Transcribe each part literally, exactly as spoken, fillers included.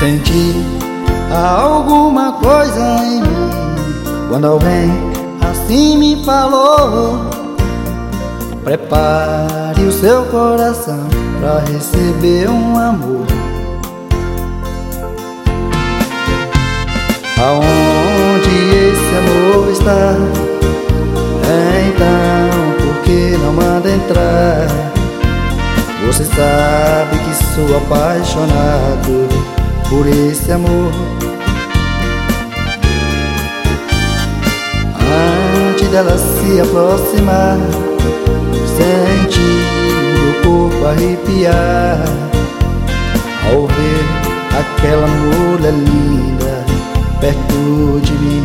Senti alguma coisa em mim quando alguém assim me falou: prepare o seu coração pra receber um amor. Aonde esse amor está? Então por que não manda entrar? Você sabe que sou apaixonado por esse amor. Antes dela se aproximar, senti o meu corpo arrepiar ao ver aquela mulher linda perto de mim.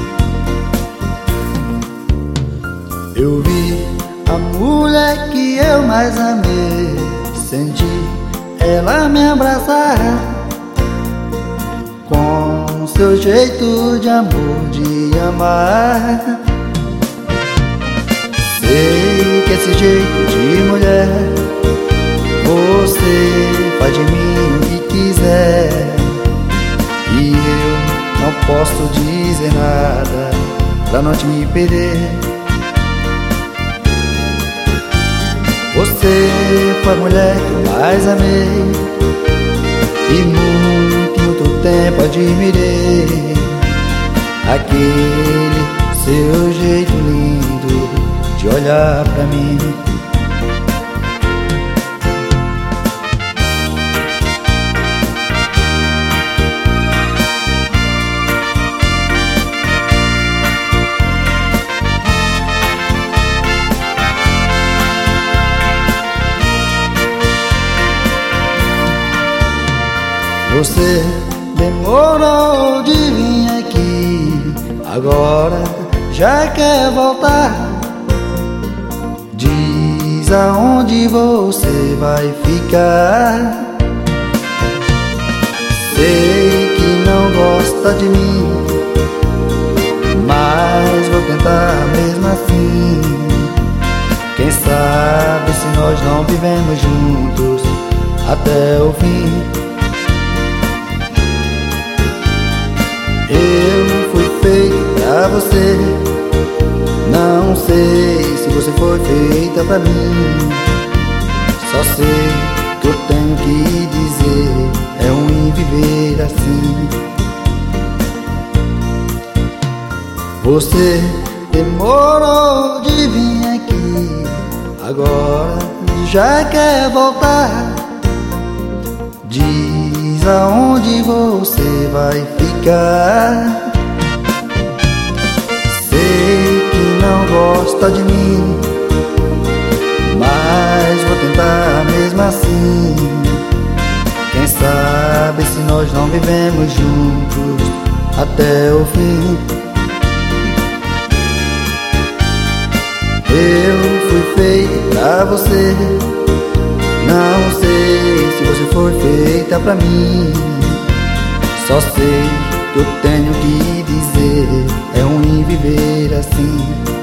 Eu vi a mulher que eu mais amei, senti ela me abraçar com seu jeito de amor, de amar. Sei que esse jeito de mulher você faz de mim o que quiser, e eu não posso dizer nada pra não te perder. Você foi a mulher que eu mais amei e muito, muito tempo admirei. Aquele seu jeito lindo de olhar pra mim. Você demorou de vir aqui, agora já quer voltar. Diz aonde você vai ficar. Sei que não gosta de mim, mas vou tentar mesmo assim. Quem sabe se nós não vivemos juntos até o fim. Eu fui feito pra você, não sei se você foi feita pra mim. Só sei que eu tenho que dizer, é ruim viver assim. Você demorou de vir aqui, agora já quer voltar. Diz aonde você vai ficar. Sei que não gosta de mim, mas vou tentar mesmo assim. Quem sabe se nós não vivemos juntos até o fim. Eu fui feito pra você, não sei se você foi feita pra mim. Só sei que eu tenho que dizer, é ruim viver assim.